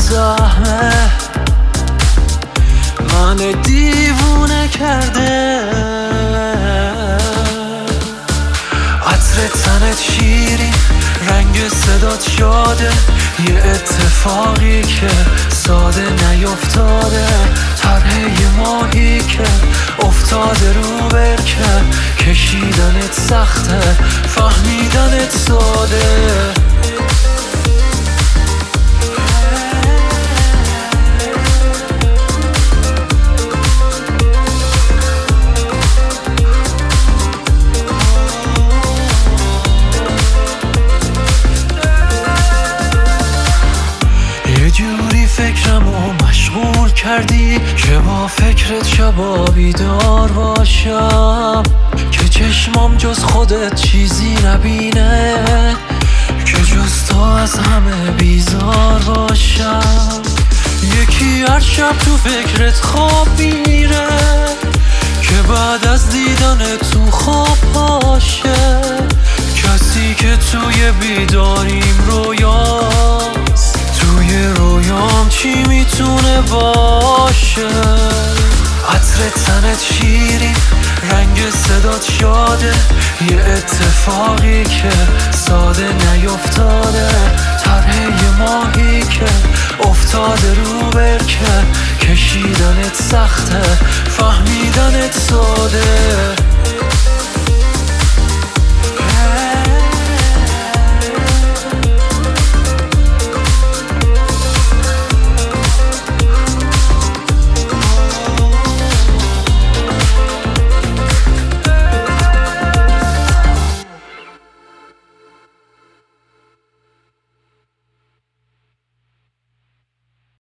سهمه من دیوونه کرده. عطر تنت شیرین، رنگ صدات شاده، یه اتفاقی که ساده نیفتاده. طرح یه ماهی که افتاده رو برکه، کشیدنت سخته، فهمیدنت ساده. فکرمو مشغول کردی که با فکرت شبا بیدار باشم، که چشمام جز خودت چیزی نبینه، که جز تو از همه بیزار باشم. یکی هر شب تو فکرت خواب میره، که بعد از دیدن تو خواب باشه. کسی که توی بیداریم رویاست، توی رویام چی میتونه باشه؟ عطر تنت شیرین، رنگ صدات شاده، یه اتفاقی که